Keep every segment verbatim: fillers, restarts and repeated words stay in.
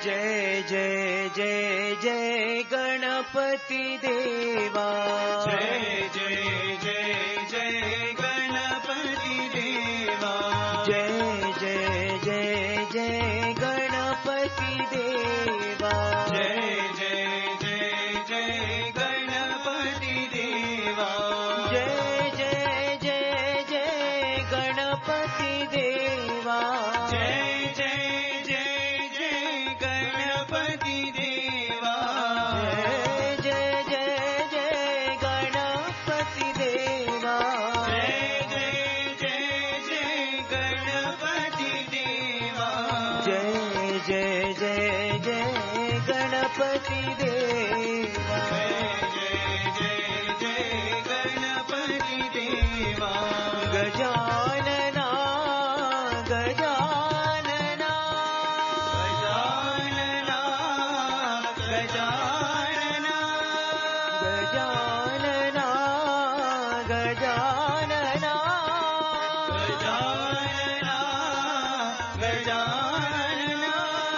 जय जय जय जय गणपति देवा जय जय जय जय गणपति देवा जय जय जय जय गणपति देवा जय जय जय जय गणपति देवा जय जय जय जय गणपति देवा जय जय जय जय गणपति देवा जय जय जय जय गणपति देवा जय जय जय जय गणपति देवा जय जय जय जय गणपति देवा जय जय जय गणपति देवा गजानना गजानना गजानना गजानना गजानना गजानना गजानना गजानना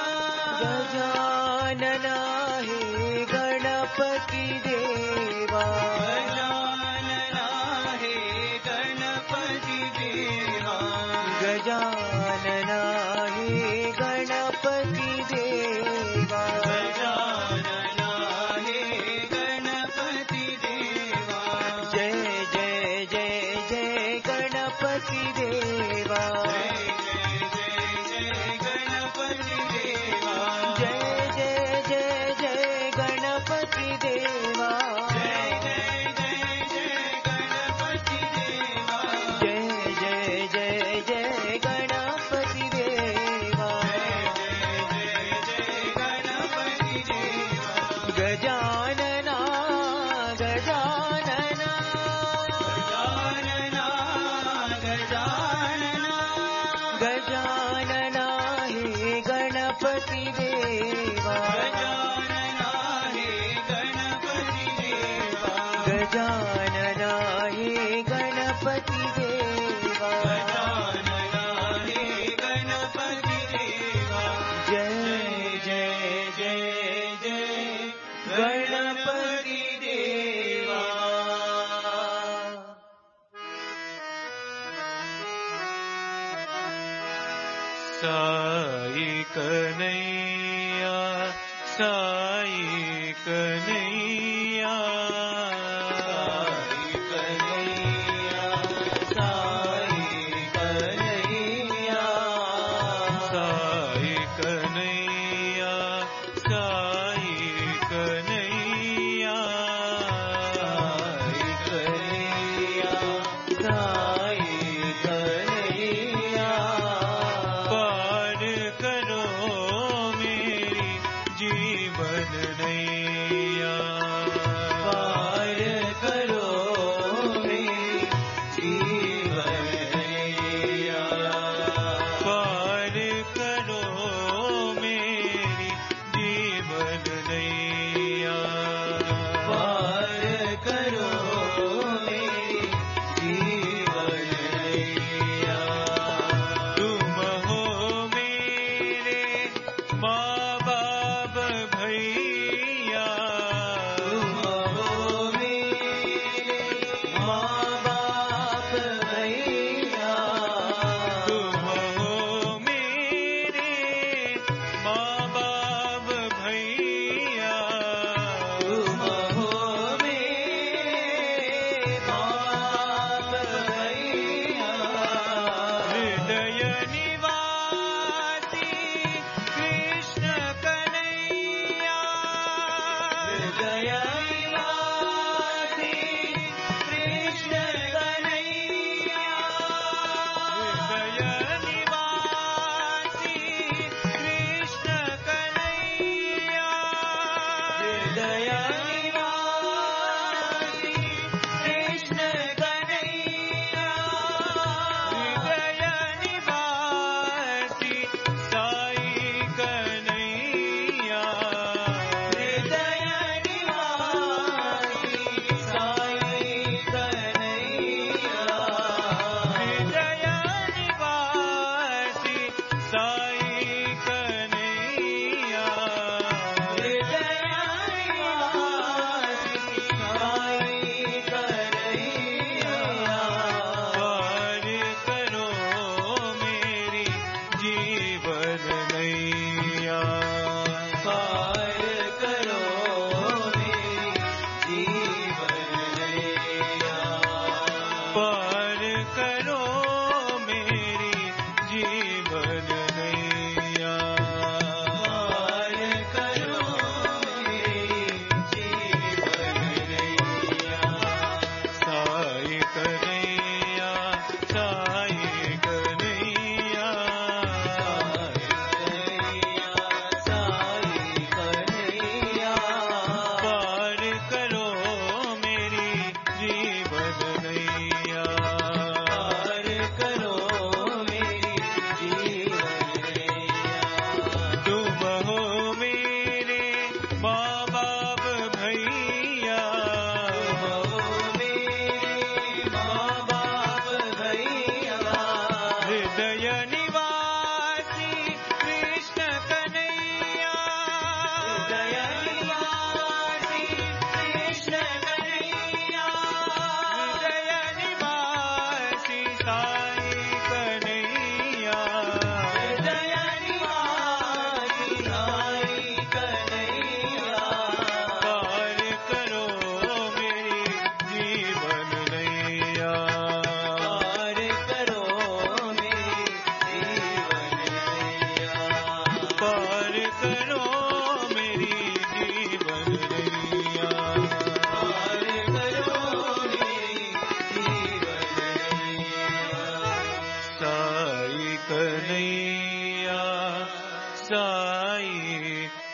गजानना हे गणपति देवा गजानना हे गणपति देवा गजानना हे गणपति देवा गजानना हे गणपति देवा जय जय जय जय गणपति देवा जय जय जय जय गणपति देवा जय जय जय जय गणपति देवा जय जय जय जय गणपति देवा जय जय जय जय गणपति देवा जय जय जय जय गणपति देवा गजानना गजानना गजानना गजानना गजानना हे गणपति देवा गजानना हे गणपति देवा गजानना हे गणपति देवा गजानना हे गणपति देवा जय जय जय जय गणपति देवा साई कन्हैया साई कन्हैया साई कन्हैया साई कन्हैया साई कन्हैया साई कन्हैया साई कन्हैया साई कन्हैया पार करो मेरी जीवन नैया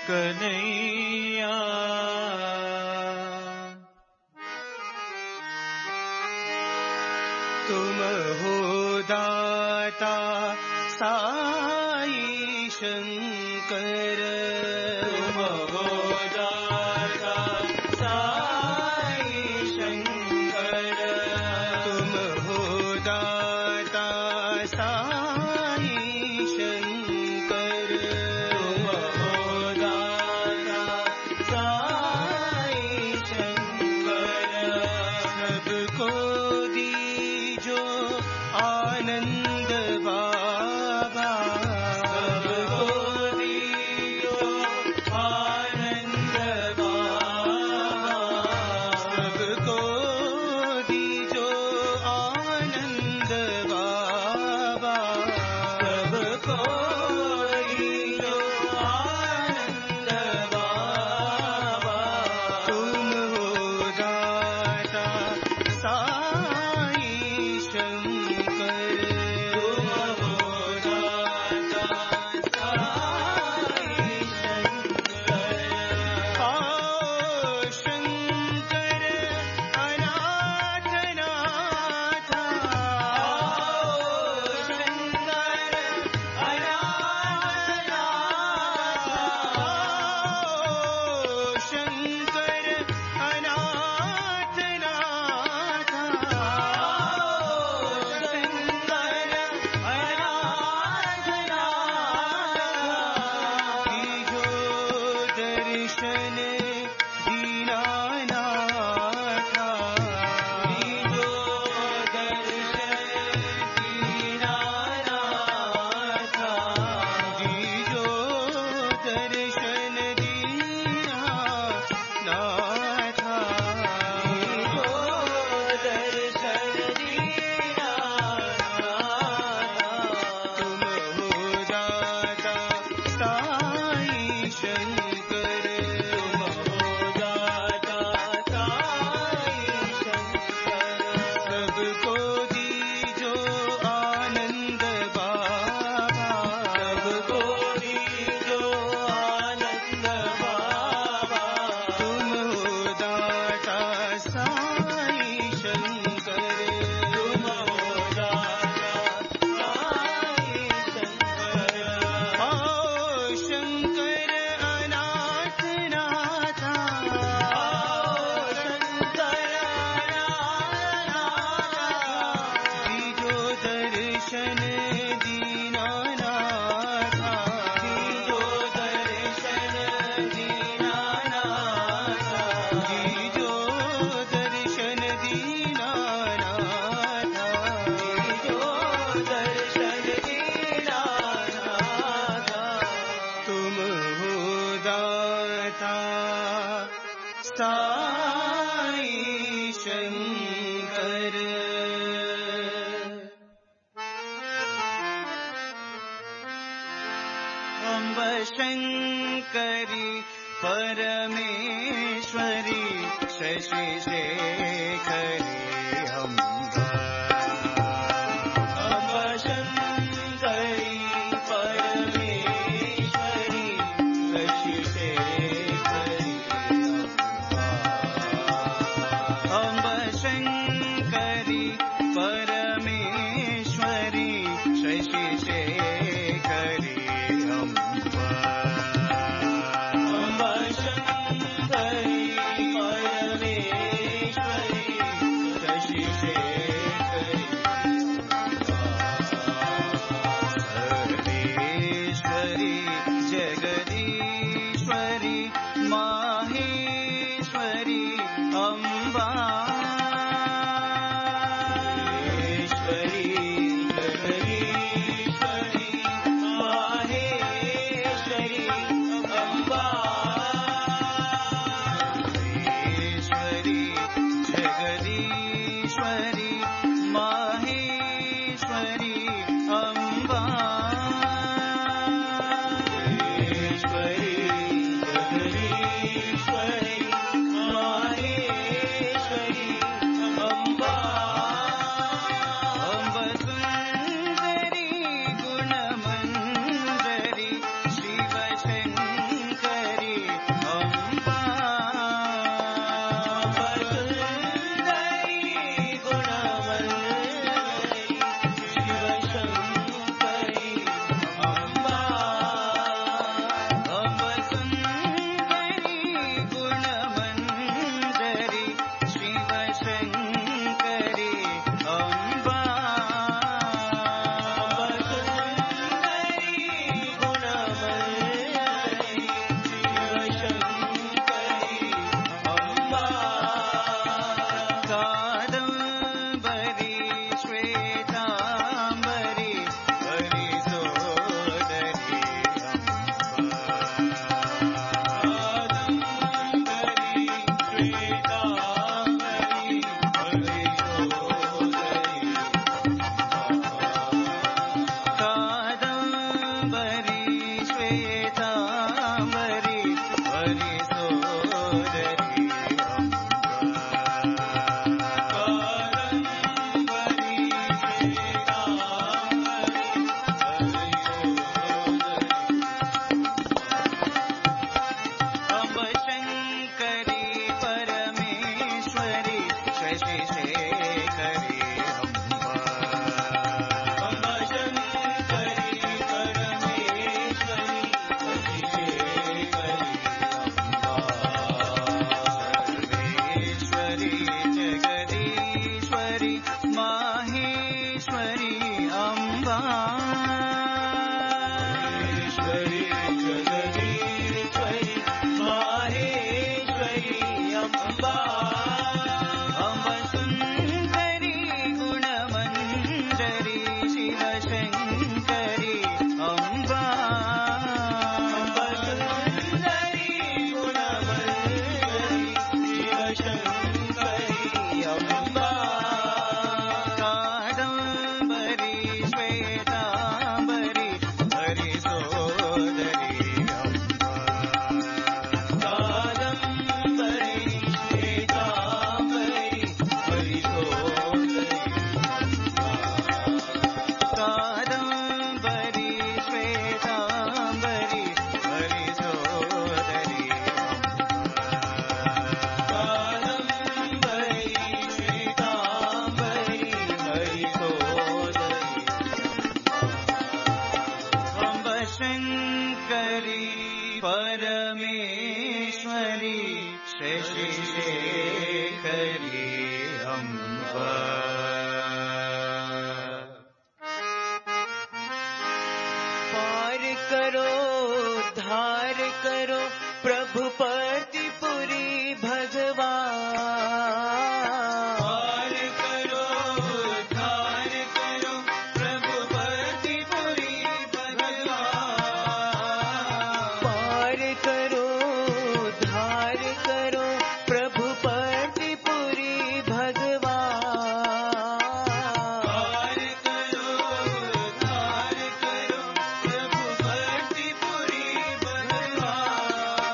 कन्हैया तुम हो दाता साई शंकर तुम हो दाता साई शंकर तुम हो दाता साई शंकर तुम हो दाता साई शंकर सबको दीजो आनंद बाबा सबको दीजो आनंद बाबा सबको दीजो आनंद बाबा सबको दीजो आनंद बाबा तुम हो दाता साई शंकर तुम हो दाता साई शंकर आओ शंकर अनाथ नाथ आओ शंकर अनाथ आओ शंकर अनाथ नाथ दीजो दर्शन दीनानाथ दीजो दर्शन दीनानाथ दीजो दर्शन दीनानाथ दीजो दर्शन दीनानाथ तुम हो दाता साई शंकर तुम हो दाता साई शंकर सबको दीजो आनंद बाबा सबको दीजो आनंद बाबा तुम हो दाता साई शंकर तुम हो दाता साई शंकर आओ शंकर अनाथ नाथ आओ शंकर अनाथ दीजो दर्शन दीनानाथ दीजो दर्शन दीनानाथ दीजो दर्शन दीनानाथ दीजो दर्शन दीनानाथ तुम हो दाता साई शंकर अम्ब शंकरी परमेश्वरी शशि शेखरी अम्ब अम्ब शंकरी परमेश्वरी शशि शेखरी अम्ब शंकरी परमेश्वरी शशि शेखरी अम्ब अम्ब शंकरी परमेश्वरी शशि शेखरी सर्वेश्वरी जगदीश्वरी माहेश्वरी अम्बा ईश्वरी जगदीश्वरी माहेश्वरी अम्बा ईश्वरी जगदीश्वरी माहेश्वरी अम्बा ईश्वरी जगदीश्वरी माहेश्वरी अम्बा अम्ब सुंदरी गुणमंदरी शिवशंकरी अम्बा ईश्वरी जगदीश्वरी माहेश्वरी अम्बा अम्ब सुन्दरी गुणमञ्जरी शिवशङ्करी अम्बा अम्ब सुन्दरी गुणमञ्जरी शिवशङ्करी अम्बा कादम्बरी श्वेताम्बरी हरिसोदरी अम्बा कादम्बरी श्वेताम्बरी हरिसोदरी कादम्बरी श्वेताम्बरी हरिसोदरी कादम्बरी श्वेताम्बरी हरिसोदरी अम्ब शङ्करी परमेश्वरी शशिशेखरी अम्बा पार करो धार करो प्रभु पतिपुरी भगवान पार करो धार करो प्रभु पतिपुरी भगवान पार करो धार करो प्रभु पतिपुरी भगवान पार करो धार करो प्रभु पतिपुरी भगवान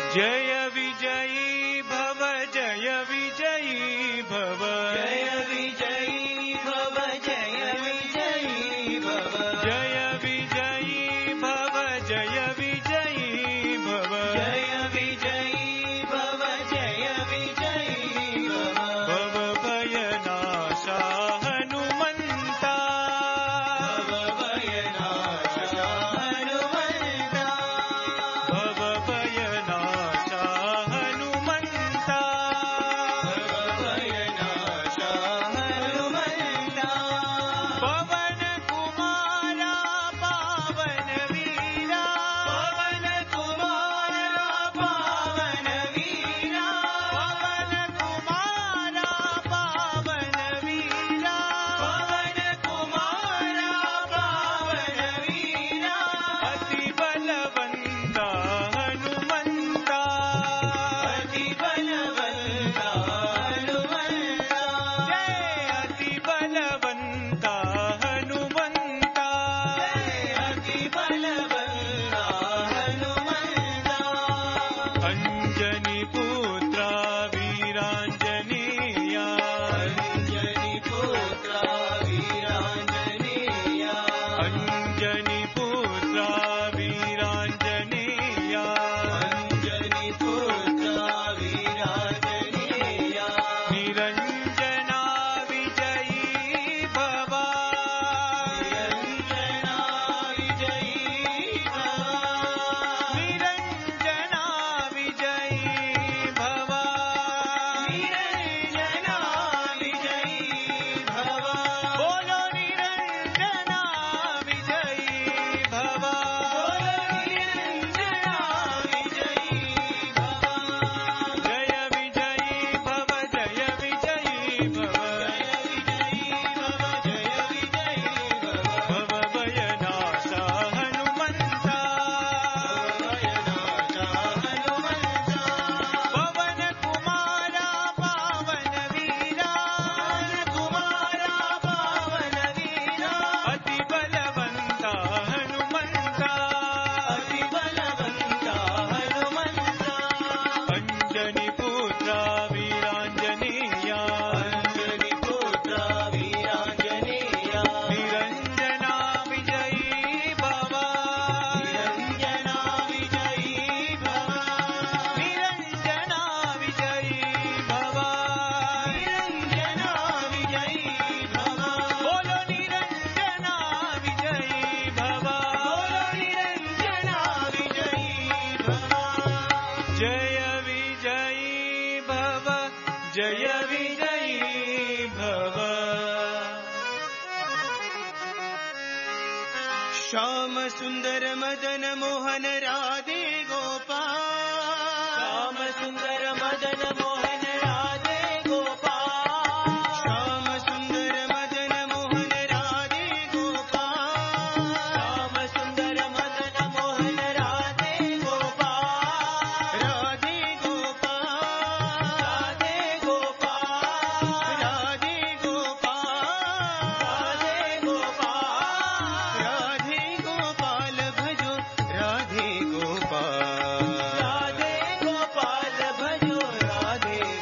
जय विजयी भव जय विजयी भव जय विजयी भव जय विजयी भव जय विजयी भव जय विजयी भव जय विजयी भव जय विजयी भव भव भयनाशा हनुमन्ता भव भयनाशा हनुमन्ता भव भयनाशा हनुमन्ता भव भयनाशा हनुमन्ता पवन कुमारा पावन वीरा पवन कुमारा पावन वीरा पवन कुमारा पावन वीरा पवन कुमारा पावन वीरा अति बलवन्ता हनुमन्ता अति बलवन्ता हनुमन्ता जय अति बलवन्ता हनुमन्ता जय अति बलवन्ता हनुमन्ता अञ्जनी पुत्रा वीराञ्जनेया अंजनी पुत्रा वीराञ्जनेया अञ्जनी पुत्रा वीराञ्जनेया अंजनी पुत्रा वीराञ्जनेया निरञ्जना विजयी भवा निरञ्जना विजयी भव निरञ्जना विजयी भवा निरञ्जना विजयी भव बोलो निरञ्जना विजयी भवा निरञ्जना विजयी भव जय विजयी भव जय विजयी भव जय विजयी भव जय विजयी भव भव भयनाशा हनुमन्ता भयनाशा हनुमन्ता पवन कुमारा पावन वीरा कुमारा पावन वीरा अति बलवन्ता हनुमन्ता अति बलवन्ता हनुमन्ता अञ्जनी पुत्रा वीराञ्जनेया अंजनी पुत्रा वीराञ्जनेया निरञ्जना विजयी भवा निरञ्जना विजयी भव निरञ्जना विजयी भवा निरञ्जना विजयी भव बोलो निरञ्जना विजयी भवा बोलो निरञ्जना विजयी भव जय विजयी भव जय विजयी भव श्याम सुन्दर मदन मोहन राधे गोपाल श्याम सुन्दर मदन मोहन राधे गोपाल श्याम सुन्दर मदन मोहन राधे गोपाल श्याम सुन्दर मदन मोहन राधे गोपाल राधे गोपाल राधे गोपाल राधे गोपाल राधे गोपाल राधे गोपाल भजो राधे गोपाल राधे गोपाल भजो राधे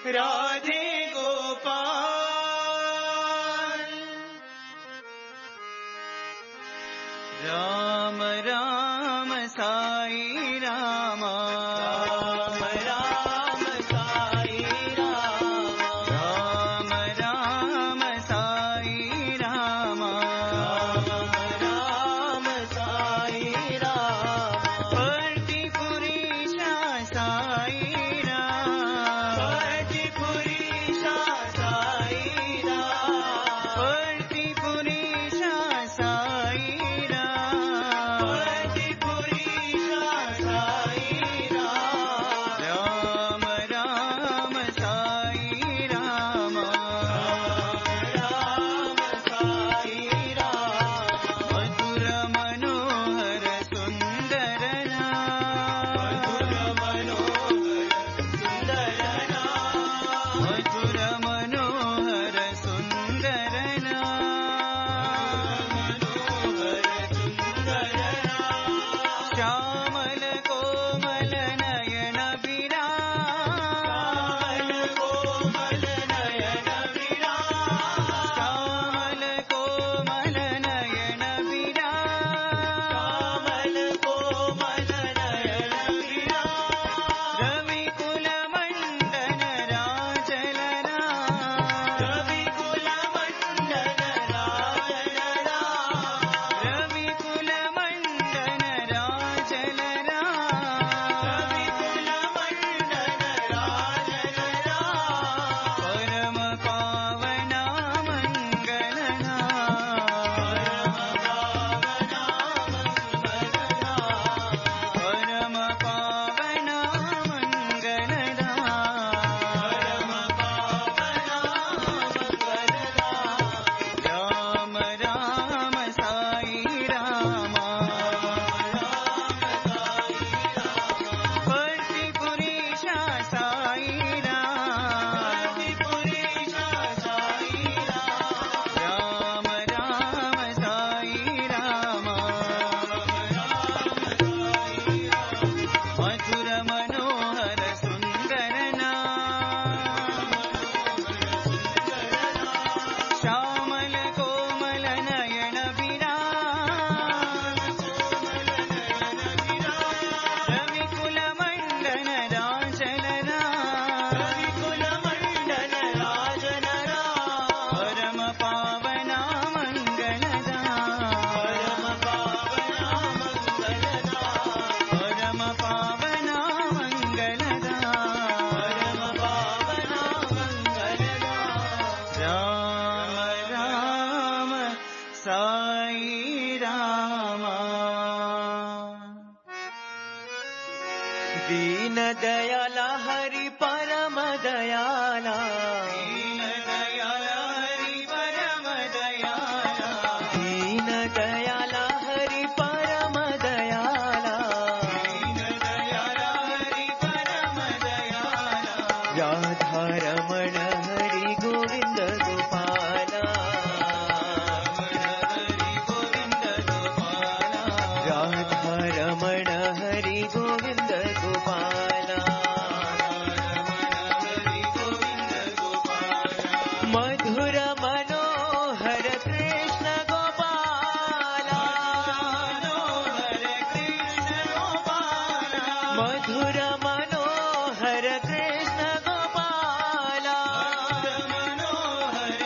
राधे गोपाल। राम राम साई रामा, राम राम साई रामा, राम राम साई रामा, राम राम साई रामा। परती पुरीशा साई राम, परती पुरीशा साई राम, परती पुरीशा साई राम, परती पुरीशा साई राम। राम राम साई रामा, राम साई राम। मधुर मनोहर सुंदर नाम, मधुर मनोहर सुंदर नाम, मधुर मनोहर सुंदर नाम, मनोहर सुंदर नाम। श्यामल कोमल नयन विराम, श्यामल कोमल नयन विराम, श्यामल कोमल नयन विराम, श्यामल कोमल नयन विराम। रविकुल मंडन राजलना, रविकुल मंडन राजलना, रविकुल मंडन राजलना, रविकुल मंडन राजलना। परम पावना मंगलना, परम पावना मंगलना, परम पावना मंगलना, परम पावना मंगलना। राम राम साई रामा, परती पुरीशा साई राम, परती पुरीशा साई राम। राम राम साई रामा, मधुर मनोहर सुंदर नाम, श्यामल कोमल नयन विराम, रविकुल मंडन राजलना, रविकुल मंडन राजलना। परम पावना मंगलना, परम पावना मंगलना, परम पावना मंगलना, परम पावना मंगलना। राम राम साई रामा। दीन दयाला हरि परम दयाला, दीन दयाला हरि परम दयाला, दीन दयाला हरि परम दयाला, दीन दयाला हरि परम दयाला। राधा रमण हरि गोविंद गोपाला, हरि गोविंद गोपाला, राधा रमण हरि गोविंद गोपाला, हरि गोविंद गोपाला। मधुर मनोहर कृष्ण गोपाला, मनोहर कृष्ण गोपाला, मधुर मनोहर कृष्ण गोपाला, मनोहर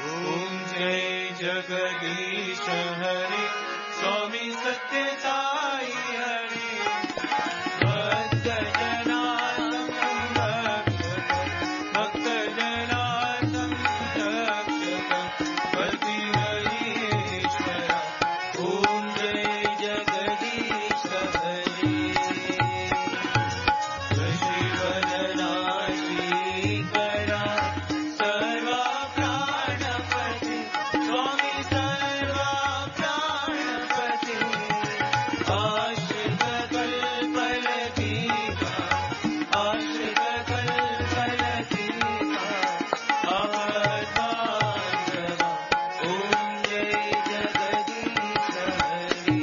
ओम जय जगदीश हरे स्वामी सत्य साई हरे भक्त जनार्दन भक्त जनार्दन रक्षक पति हरीश्वर ओम जय जगदीश हरे शशिवदना श्रीकरा सर्वा प्राणपति स्वामी सर्वा प्राणपति आश्रित कल्पलतीका आश्रित कल्पलतीका आहत्वान्धवा ओम जय जगदीश हरे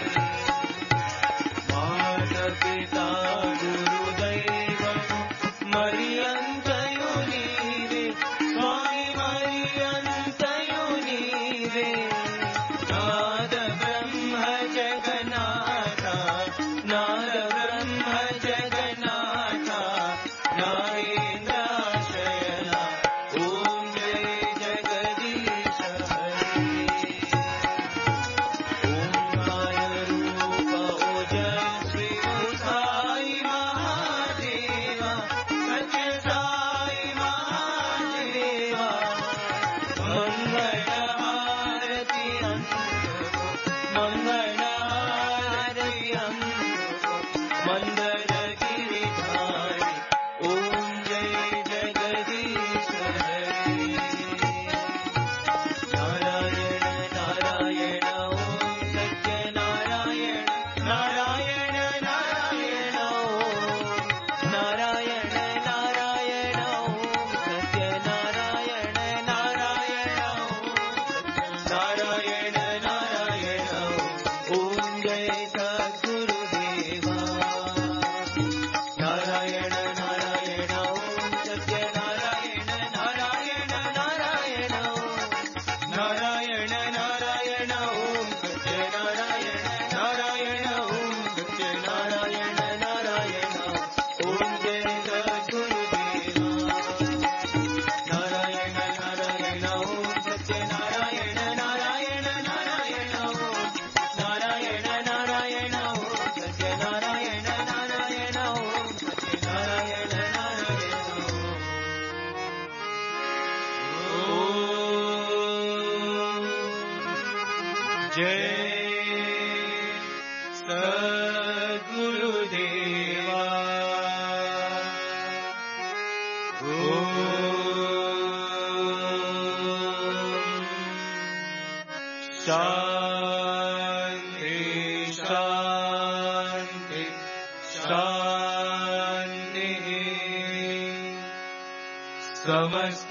माता पिता गुरुदैवं मरियन्तयो नीवे स्वामी मरियन्तयो नीवे नाद ब्रह्म जगन्नाथा नाद ब्रह्म जगन्नाथा नागेन्द्राशयना ओम जय जगदीश हरे ओंकार रूप ओजस्वी साई महादेवा सत्य साई महादेवा मंगल आरती मंगल आरती मंदर गिरिधारी ओम जय जगदीश हरे नारायण नारायण ओम सत्य नारायण नारायण नारायण ओम नारायण नारायण ओम सत्य नारायण नारायण ओम नारायण नारायण ओम जय सद्गुरुदेवा नारायण नारायण ओम सत्य नारायण नारायण नारायण ओम नारायण नारायण ओम सत्य नारायण नारायण ओम सत्य नारायण नारायण ओम जय सद्गुरुदेवा नारायण नारायण ओम सत्य नारायण नारायण नारायण ओम नारायण नारायण ओम सत्य नारायण नारायण ओम सत्य नारायण नारायण ओम जय सद्गुरुदेवा शांति शांति शांति समस्त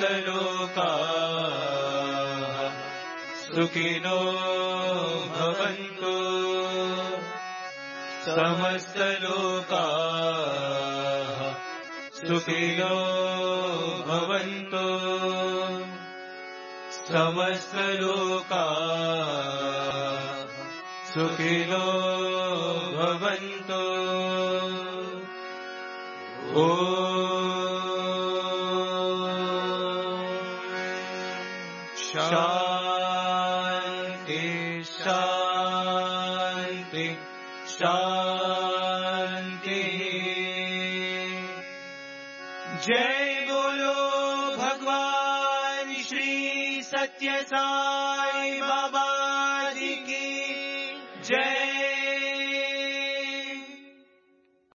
लोकाः सुखिनो भवन्तु समस्त लोकाः सुखिनो भवन्तु समस्त लोकाः सुखिनो भवन्तु शांति शांति शांति जय बोलो भगवान श्री सत्य साई बाबा